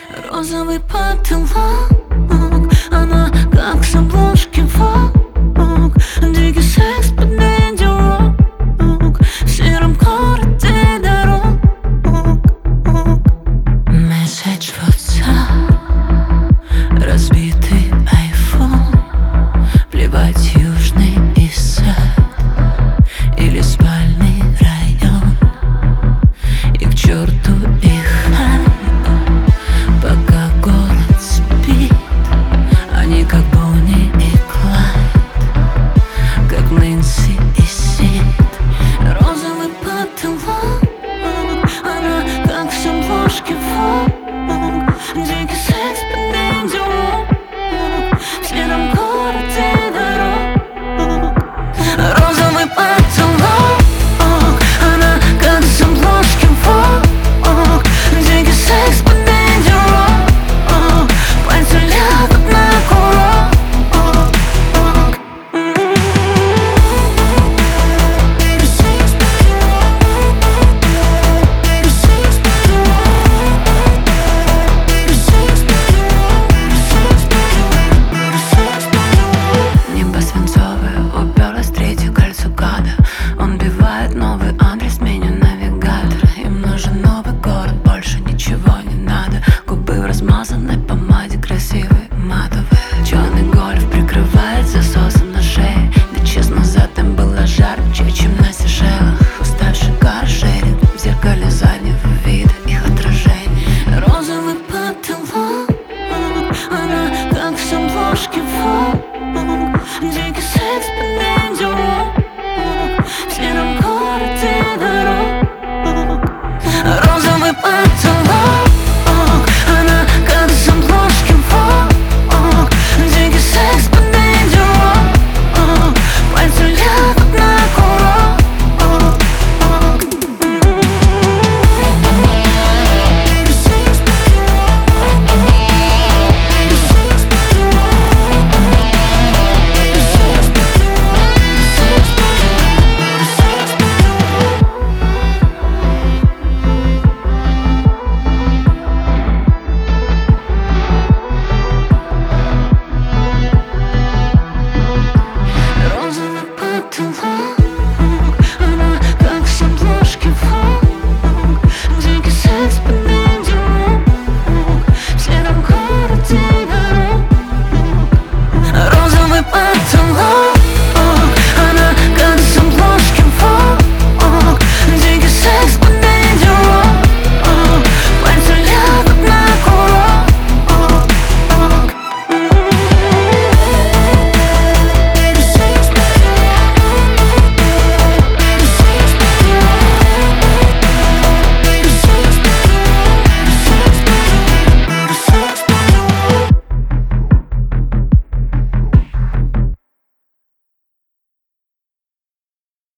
Розовый потолок, она как с обложки Vogue. Дикий секс под видеорок в сером городе дорог. Месседж в WhatsApp, разбитый iPhone. Плевать, южный и сад или спальный район. И к черту их хайп, пока город спит. Они как Бонни и Клайд, как Нэнси и Сид. Розовый потолок, она как с обложки Vogue. Дикий секс под видеорок в сером городе дорог. Розовый потолок, она как с обложки Vogue. Дикий секс под видеорок, пальцы лягут на курок. Небо свинцовое, уперлось в третье кольцо гада. Он бивает новый адрес, меню навигатор. Им нужен новый город, больше ничего не надо. Губы в размазанной помаде.